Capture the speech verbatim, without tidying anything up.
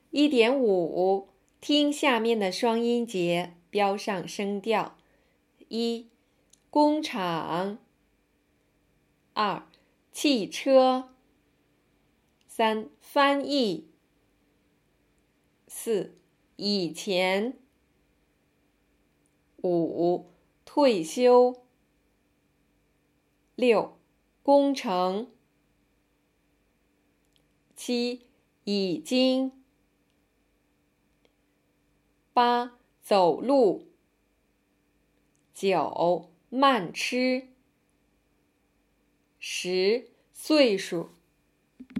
一点五，听下面的双音节，标上声调。一、工厂。二、汽车。三、翻译。四、以前。五、退休。六、工程。七、已经。八、走路。九、慢吃。十、岁数。